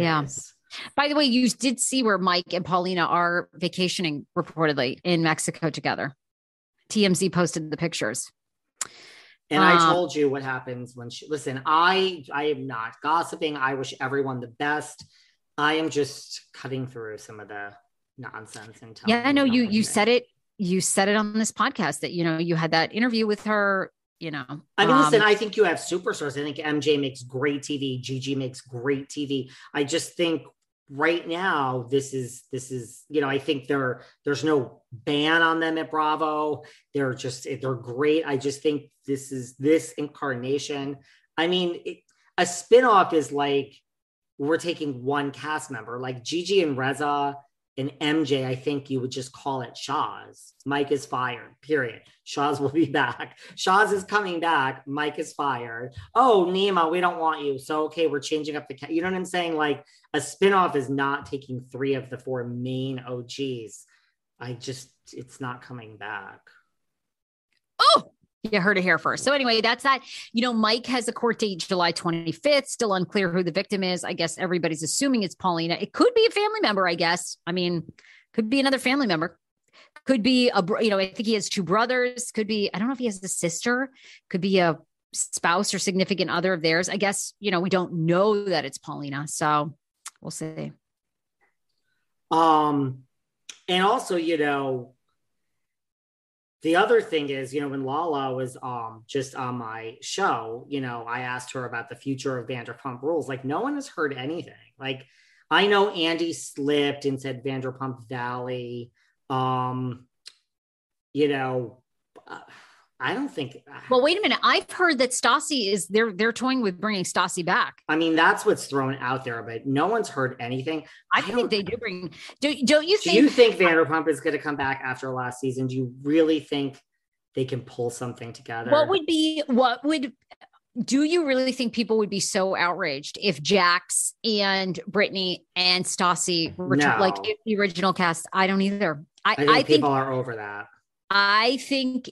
By the way, you did see where Mike and Paulina are vacationing reportedly in Mexico together. TMZ posted the pictures. And I told you what happens when listen, I am not gossiping. I wish everyone the best. I am just cutting through some of the nonsense and telling. Yeah, I know you said it. You said it on this podcast that, you had that interview with her. I mean, listen, I think you have superstars. I think MJ makes great TV. Gigi makes great TV. I just think right now, this is, I think there's no ban on them at Bravo. They're great. I just think this incarnation. I mean, a spinoff is like, we're taking one cast member, like Gigi and Reza and MJ. I think you would just call it Shaw's. Mike is fired, period. Shaw's will be back. Shaw's is coming back. Mike is fired. Oh, Nima, we don't want you. So, okay, we're changing up you know what I'm saying? Like, a spinoff is not taking 3 of the 4 main OGs. It's not coming back. Oh, you heard it here first. So anyway, that's that. Mike has a court date July 25th. Still unclear who the victim is. I guess everybody's assuming it's Paulina. It could be a family member, I guess. I mean, could be another family member. Could be I think he has 2 brothers. Could be, I don't know if he has a sister. Could be a spouse or significant other of theirs. I guess, you know, we don't know that it's Paulina. So we'll see. And also, you know, the other thing is, you know, when Lala was just on my show, you know, I asked her about the future of Vanderpump Rules. Like, no one has heard anything. Like, I know Andy slipped and said Vanderpump Valley. You know, I don't think. Well, wait a minute. I've heard that Stassi is they're toying with bringing Stassi back. I mean, that's what's thrown out there, but no one's heard anything. I think they do bring. Don't you think? Do you think Vanderpump is going to come back after last season? Do you really think they can pull something together? Do you really think people would be so outraged if Jax and Brittany and Stassi were like if the original cast? I don't either. I think people are over that. I think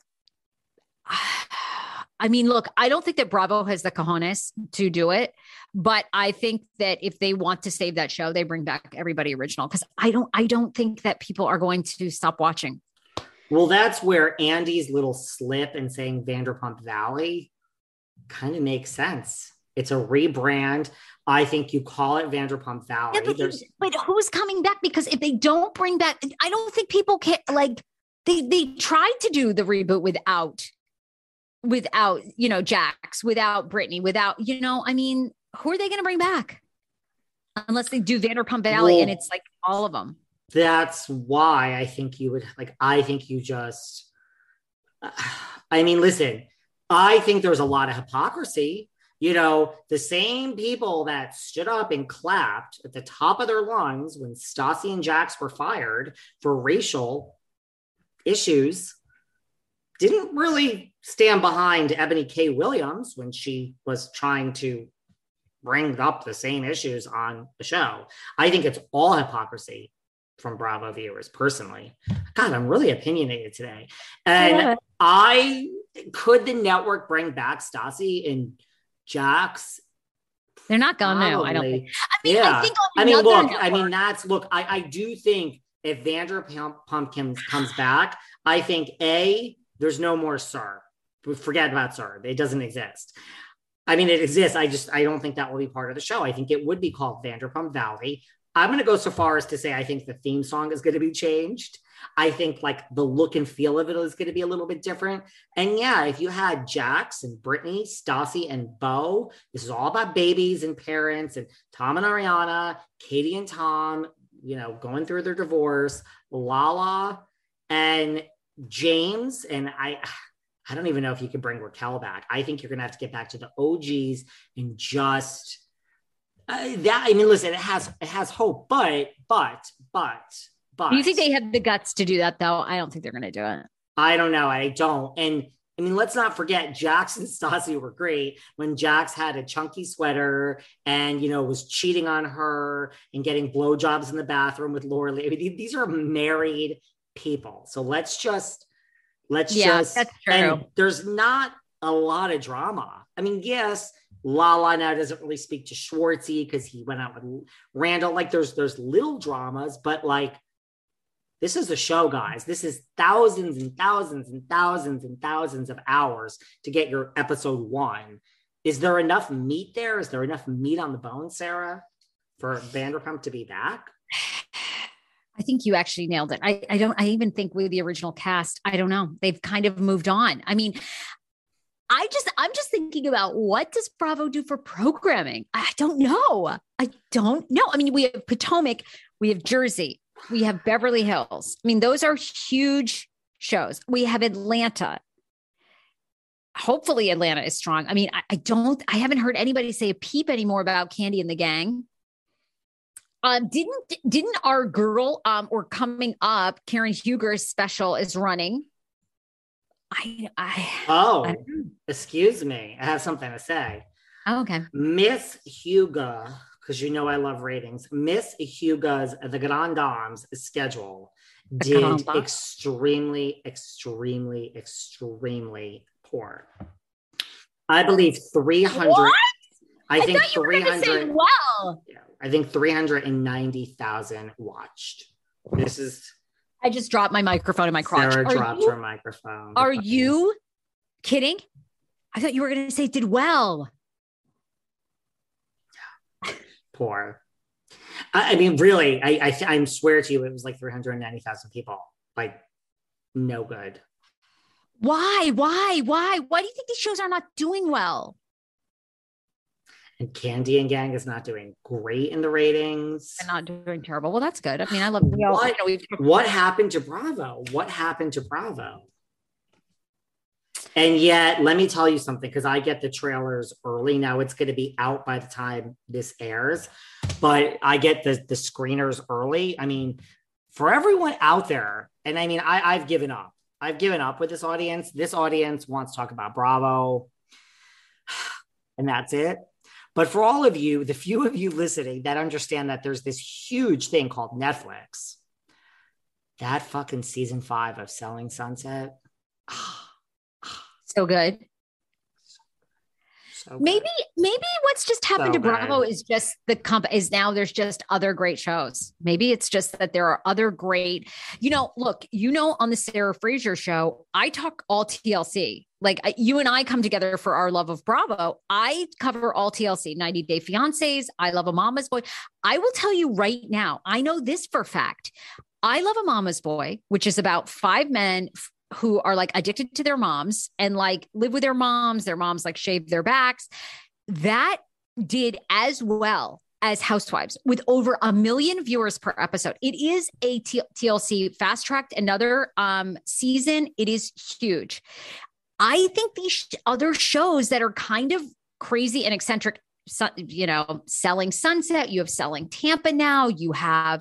I mean, look, I don't think that Bravo has the cojones to do it, but I think that if they want to save that show, they bring back everybody original, because I don't think that people are going to stop watching. Well, that's where Andy's little slip in saying Vanderpump Valley kind of makes sense. It's a rebrand. I think you call it Vanderpump Valley. Yeah, but who's coming back? Because if they don't bring back, I don't think people can, like, they tried to do the reboot without, you know, Jax, without Brittany, without, you know, I mean, who are they going to bring back? Unless they do Vanderpump Valley, and it's like all of them. That's why I think you would, like, I think you just, I mean, listen, I think there's a lot of hypocrisy. You know, the same people that stood up and clapped at the top of their lungs when Stassi and Jax were fired for racial issues didn't really stand behind Ebony K. Williams when she was trying to bring up the same issues on the show. I think it's all hypocrisy from Bravo viewers, personally. God, I'm really opinionated today. And could the network bring back Stassi and Jax? They're not going to, I don't think. I do think if Vanderpump comes back, I think there's no more Sir. Forget about Sir. It doesn't exist. I mean, it exists. I don't think that will be part of the show. I think it would be called Vanderpump Valley. I'm going to go so far as to say I think the theme song is going to be changed. I think like the look and feel of it is going to be a little bit different. And yeah, if you had Jax and Brittany, Stassi and Beau, this is all about babies and parents, and Tom and Ariana, Katie and Tom, you know, going through their divorce, Lala and James. And I don't even know if you can bring Raquel back. I think you're going to have to get back to the OGs and just listen, it has hope, but. Do you think they have the guts to do that, though? I don't think they're going to do it. I don't know. I don't. And I mean, let's not forget, Jax and Stassi were great when Jax had a chunky sweater and, you know, was cheating on her and getting blowjobs in the bathroom with Laura Lee. I mean, these are married people. So let's just, that's true. And there's not a lot of drama. I mean, yes, Lala now doesn't really speak to Schwartzy because he went out with Randall. Like there's little dramas, but like, this is the show, guys. This is thousands and thousands and thousands and thousands of hours to get your episode 1. Is there enough meat there? Is there enough meat on the bone, Sarah, for Vanderpump to be back? I think you actually nailed it. I even think with the original cast, I don't know. They've kind of moved on. I mean, I'm just thinking about what does Bravo do for programming? I don't know. I mean, we have Potomac, we have Jersey, we have Beverly Hills. I mean, those are huge shows. We have Atlanta. Hopefully Atlanta is strong. I mean, I haven't heard anybody say a peep anymore about Candy and the Gang. Didn't our girl, or coming up, Karen Huger's special is running. Excuse me. I have something to say. Oh, okay. Miss Huga, because you know I love ratings. Miss Huga's The Grand Dames schedule did extremely, extremely, extremely poor. I believe 300. What? I think thought you were going to say well. Yeah, I think 390,000 watched. This is. I just dropped my microphone in my crotch. Sarah dropped her microphone. Are you kidding? I thought you were going to say did well. Poor. I mean, really, I swear to you, it was like 390,000 people. Like, no good. Why? Why do you think these shows are not doing well? And Candy and Gang is not doing great in the ratings. They're not doing terrible. Well, that's good. I mean, I love what happened to Bravo? What happened to Bravo? And yet, let me tell you something, because I get the trailers early. Now it's going to be out by the time this airs, but I get the screeners early. I mean, for everyone out there, and I mean, I've given up. I've given up with this audience. This audience wants to talk about Bravo, and that's it. But for all of you, the few of you listening that understand that there's this huge thing called Netflix, that fucking season 5 of Selling Sunset. So good. So good. Maybe what's just happened to Bravo is just is now there's just other great shows. Maybe it's just that there are other great, look, on the Sarah Fraser show, I talk all TLC. Like you and I come together for our love of Bravo. I cover all TLC, 90 Day Fiancés. I Love a Mama's Boy. I will tell you right now, I know this for a fact. I Love a Mama's Boy, which is about 5 men who are like addicted to their moms and like live with their moms like shave their backs. That did as well as Housewives with over 1 million viewers per episode. It is a TLC fast tracked another season. It is huge. I think these other shows that are kind of crazy and eccentric, Selling Sunset, you have Selling Tampa now, you have,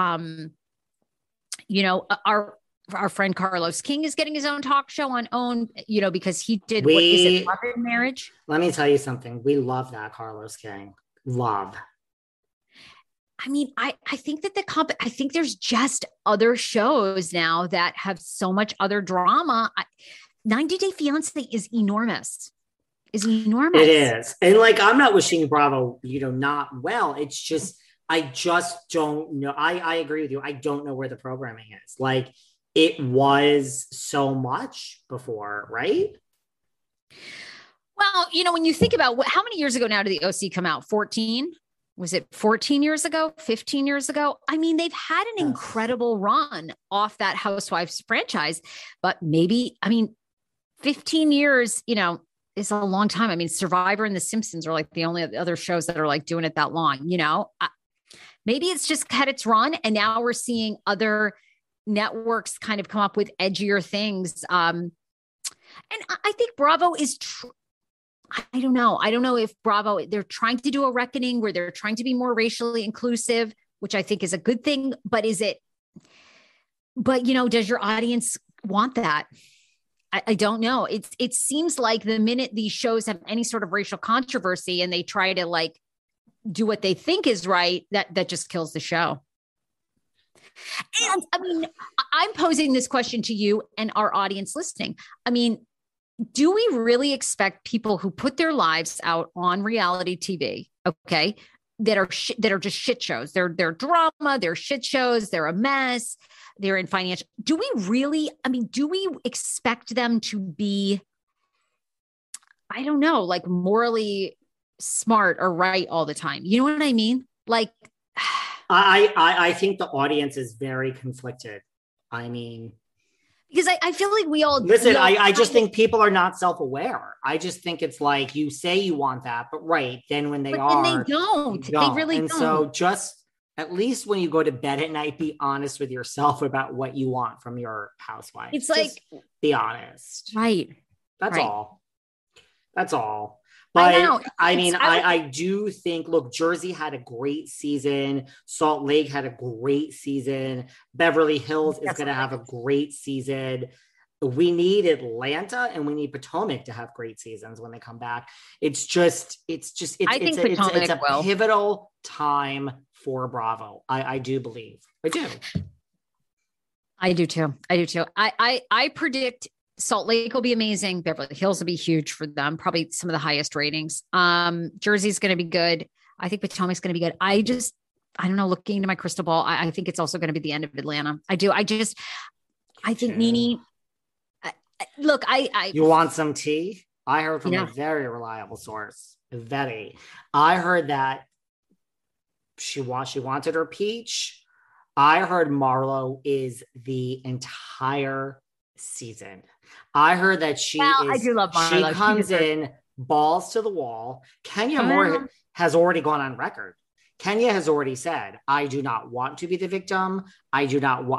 our friend Carlos King is getting his own talk show on OWN, because he did, what is it, Love and Marriage? Let me tell you something. We love that Carlos King. Love. I mean, I think that I think there's just other shows now that have so much other drama. 90 Day Fiancé is enormous. It is. And like, I'm not wishing Bravo, not well. It's just, I just don't know. I agree with you. I don't know where the programming is. Like, it was so much before, right? Well, when you think about how many years ago now did the OC come out? 14? Was it 14 years ago? 15 years ago? I mean, they've had an incredible run off that Housewives franchise, but 15 years, is a long time. I mean, Survivor and The Simpsons are like the only other shows that are like doing it that long, maybe it's just had its run. And now we're seeing other networks kind of come up with edgier things. And I think Bravo is, I don't know. I don't know if Bravo, they're trying to do a reckoning where they're trying to be more racially inclusive, which I think is a good thing. But does your audience want that? I don't know. It seems like the minute these shows have any sort of racial controversy and they try to like do what they think is right, that just kills the show. And I mean, I'm posing this question to you and our audience listening. I mean, do we really expect people who put their lives out on reality TV, okay, that are just shit shows? They're drama, they're shit shows, they're a mess, they're in financial. Do we expect them to be, I don't know, like morally smart or right all the time? You know what I mean? Like, I think the audience is very conflicted. I mean, because I feel like we all listen. I just think people are not self-aware. I just think it's like you say you want that, but right then when they don't. They really don't. So just at least when you go to bed at night, be honest with yourself about what you want from your housewife. It's just like, be honest. Right. That's all. That's all. But I do think, look, Jersey had a great season. Salt Lake had a great season. Beverly Hills is going to have a great season. We need Atlanta and we need Potomac to have great seasons when they come back. It's a pivotal time for Bravo. I do believe. I do. I do too. I predict Salt Lake will be amazing. Beverly Hills will be huge for them. Probably some of the highest ratings. Jersey's going to be good. I think Potomac's going to be good. I don't know, looking into my crystal ball, I think it's also going to be the end of Atlanta. I do. I think Nene, look, you want some tea? I heard from a very reliable source. I heard that she wanted her peach. I heard Marlo is the entire season. I heard that I do love Marlo. She comes in balls to the wall. Kenya Moore has already gone on record. Kenya has already said, I do not want to be the victim. The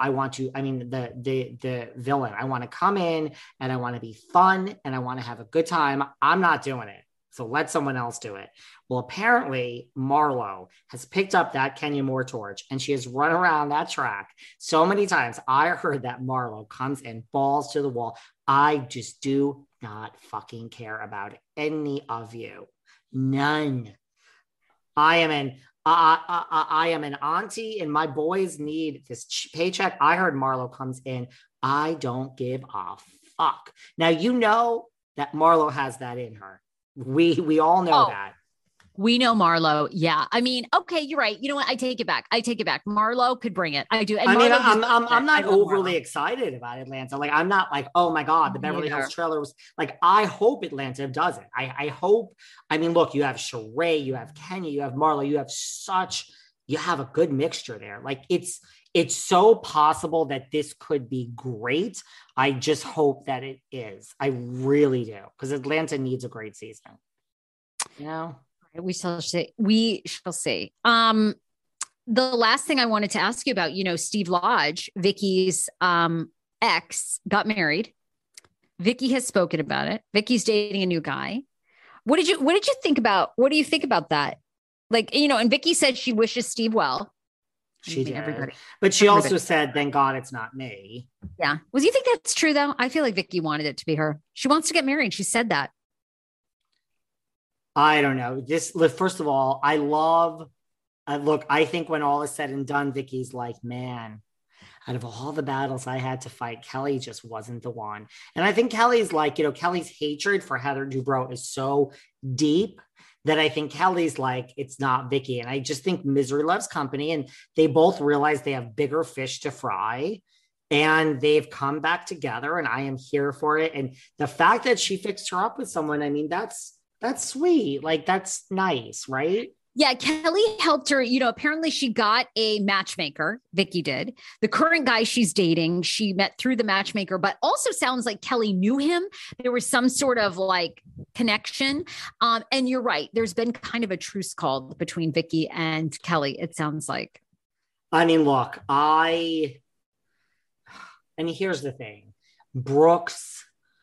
villain. I want to come in and I want to be fun and I want to have a good time. I'm not doing it. So let someone else do it. Well, apparently Marlo has picked up that Kenya Moore torch and she has run around that track so many times. I heard that Marlo comes in balls to the wall. I just do not fucking care about any of you. None. I am an auntie and my boys need this paycheck. I heard Marlo comes in. I don't give a fuck. Now, you know that Marlo has that in her. We all know that. We know Marlo. Yeah. I mean, okay, you're right. You know what? I take it back. Marlo could bring it. I do. And I'm not overly excited about Atlanta. Like, I'm not like, oh my God, the Beverly Hills trailer was like, I hope Atlanta does it. I hope, I mean, look, you have Sheree, you have Kenya, you have Marlo, you have a good mixture there. Like it's so possible that this could be great. I just hope that it is. I really do. Because Atlanta needs a great season. You know? We shall see. The last thing I wanted to ask you about, Steve Lodge, Vicky's ex, got married. Vicky has spoken about it. Vicky's dating a new guy. What do you think about that? Like, and Vicky said she wishes Steve well. She did. Everybody. But she also said, thank God it's not me. Yeah. Well, do you think that's true though? I feel like Vicky wanted it to be her. She wants to get married. She said that. I don't know. First of all, I think when all is said and done, Vicky's like, man, out of all the battles I had to fight, Kelly just wasn't the one. And I think Kelly's like, Kelly's hatred for Heather Dubrow is so deep that I think Kelly's like, it's not Vicky. And I just think misery loves company. And they both realize they have bigger fish to fry. And they've come back together and I am here for it. And the fact that she fixed her up with someone, I mean, that's sweet. Like, that's nice, right? Yeah, Kelly helped her. Apparently she got a matchmaker. Vicky did. The current guy she's dating, she met through the matchmaker, but also sounds like Kelly knew him. There was some sort of like connection. And you're right. There's been kind of a truce called between Vicky and Kelly, it sounds like. I mean, look, and here's the thing. Brooks,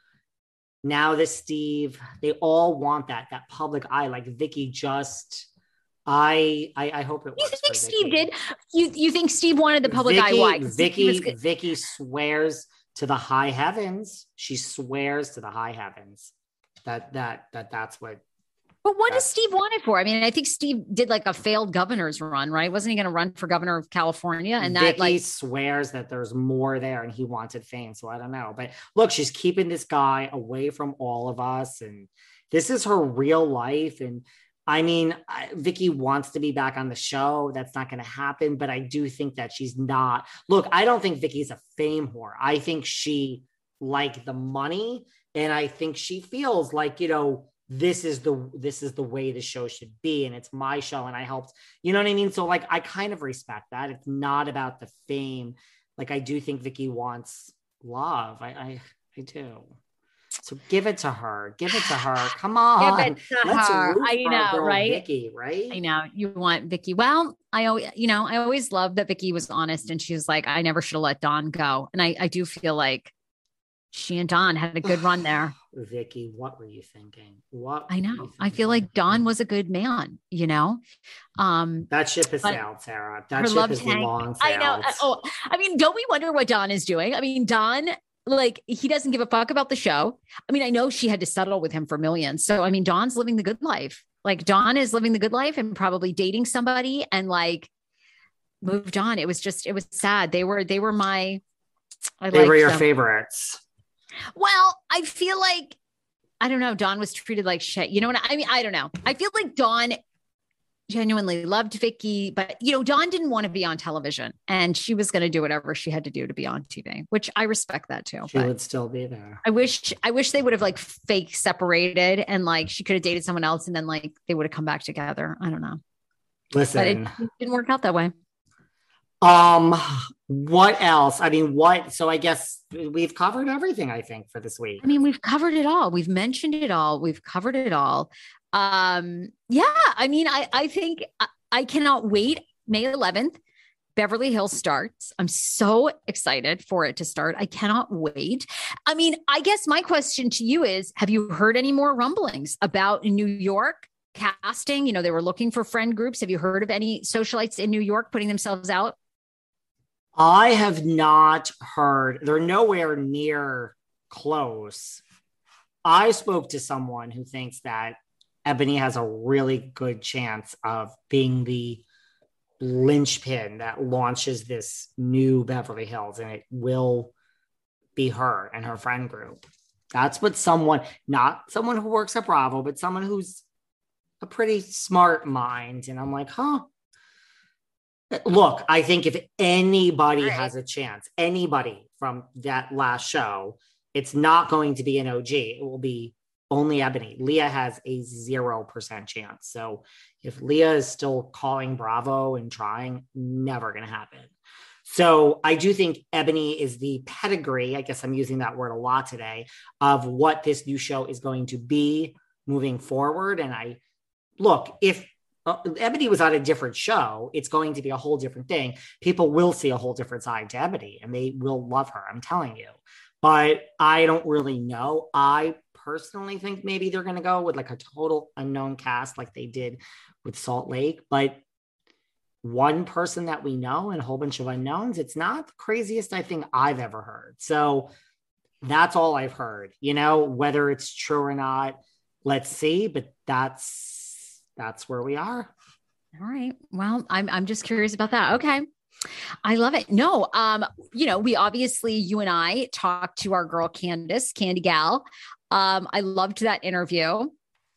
now this Steve, they all want that public eye. Like Vicky just... I hope it works. You think Steve did? You think Steve wanted the public eye? Why? Vicky swears to the high heavens. She swears to the high heavens that's what. But what does Steve want it for? I mean, I think Steve did like a failed governor's run, right? Wasn't he going to run for governor of California? And Vicky swears that there's more there, and he wanted fame. So I don't know. But look, she's keeping this guy away from all of us, and this is her real life. And I mean, Vicky wants to be back on the show. That's not going to happen. But I do think that she's not. Look, I don't think Vicky's a fame whore. I think she liked the money. And I think she feels like, this is the way the show should be. And it's my show. And I helped, you know what I mean? So like, I kind of respect that. It's not about the fame. Like, I do think Vicky wants love. I do. So give it to her. Come on. Give it to her. I know, right? Vicky, right? I know you want Vicky. Well, I always loved that Vicky was honest and she was like, I never should have let Don go. And I do feel like she and Don had a good run there. Vicky, what were you thinking? I know. I feel like Don was a good man, That ship has sailed, Sarah. That ship is long sailed. I know. I mean, don't we wonder what Don is doing? I mean, Don, like, he doesn't give a fuck about the show. I mean, I know she had to settle with him for millions. So, I mean, Don's living the good life. Like, Don is living the good life and probably dating somebody and like moved on. It was sad. They were your favorites. Well, I feel like, I don't know. Don was treated like shit. You know what I mean? I don't know. I feel like Don genuinely loved Vicky, but Dawn didn't want to be on television and she was going to do whatever she had to do to be on TV, which I respect that too. She would still be there. I wish they would have like fake separated and like she could have dated someone else and then like they would have come back together. I don't know. Listen, but it didn't work out that way. What else? I mean, so I guess we've covered everything, I think, for this week. I mean, we've covered it all. We've mentioned it all. We've covered it all. Yeah, I mean, I think I cannot wait. May 11th, Beverly Hills starts. I'm so excited for it to start. I cannot wait. I mean, I guess my question to you is, have you heard any more rumblings about New York casting? They were looking for friend groups. Have you heard of any socialites in New York putting themselves out? I have not heard. They're nowhere near close. I spoke to someone who thinks that Ebony has a really good chance of being the linchpin that launches this new Beverly Hills, and it will be her and her friend group. That's what not someone who works at Bravo, but someone who's a pretty smart mind. And I'm like, look, I think if anybody has a chance, anybody from that last show, it's not going to be an OG. It will be only Ebony. Leah has a 0% chance. So if Leah is still calling Bravo and trying, never going to happen. So I do think Ebony is the pedigree, I guess I'm using that word a lot today, of what this new show is going to be moving forward. And if Ebony was on a different show, it's going to be a whole different thing. People will see a whole different side to Ebony and they will love her. I'm telling you, but I don't really know. I personally think maybe they're going to go with like a total unknown cast like they did with Salt Lake, but one person that we know and a whole bunch of unknowns, it's not the craziest thing I've ever heard. So that's all I've heard, whether it's true or not, let's see, but that's where we are. All right. Well, I'm just curious about that. Okay. I love it. No, we obviously, you and I talked to our girl, Candace, Candy Gal. I loved that interview.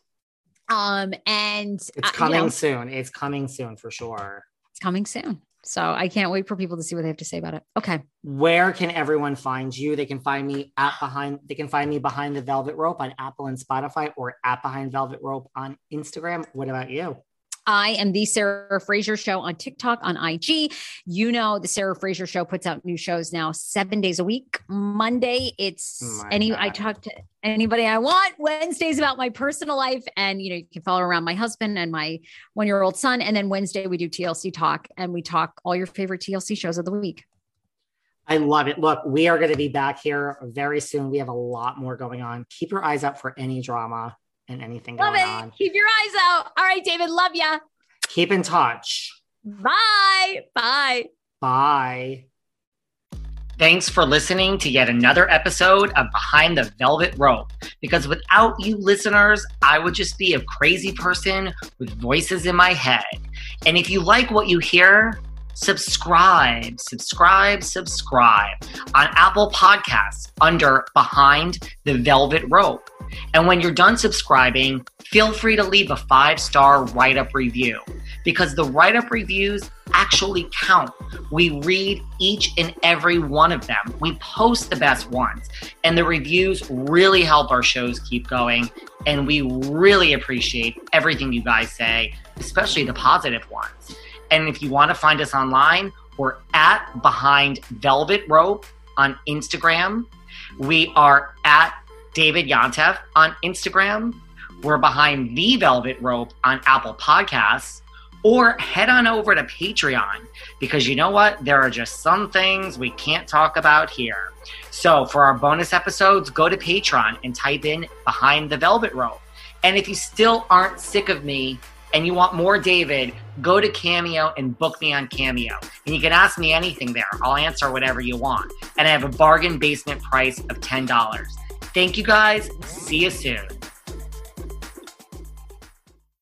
And it's coming soon. It's coming soon for sure. It's coming soon. So I can't wait for people to see what they have to say about it. Okay. Where can everyone find you? They can find me Behind the Velvet Rope on Apple and Spotify, or at Behind Velvet Rope on Instagram. What about you? I am the Sarah Fraser Show on TikTok, on IG. The Sarah Fraser Show puts out new shows now 7 days a week. Monday, I talk to anybody I want. Wednesday's about my personal life. And, you can follow around my husband and my 1-year-old son. And then Wednesday we do TLC Talk and we talk all your favorite TLC shows of the week. I love it. Look, we are going to be back here very soon. We have a lot more going on. Keep your eyes out for any drama and anything going on. Keep your eyes out. All right, David. Love ya. Keep in touch. Bye. Bye. Bye. Thanks for listening to yet another episode of Behind the Velvet Rope. Because without you listeners, I would just be a crazy person with voices in my head. And if you like what you hear, subscribe on Apple Podcasts under Behind the Velvet Rope. And when you're done subscribing, feel free to leave a 5-star write-up review, because the write-up reviews actually count. We read each and every one of them. We post the best ones, and the reviews really help our shows keep going. And we really appreciate everything you guys say, especially the positive ones. And if you want to find us online, we're at Behind Velvet Rope on Instagram. We are at David Yontef on Instagram. We're Behind the Velvet Rope on Apple Podcasts. Or head on over to Patreon, because you know what? There are just some things we can't talk about here. So for our bonus episodes, go to Patreon and type in Behind the Velvet Rope. And if you still aren't sick of me and you want more David, go to Cameo and book me on Cameo. And you can ask me anything there. I'll answer whatever you want. And I have a bargain basement price of $10. Thank you guys. See you soon.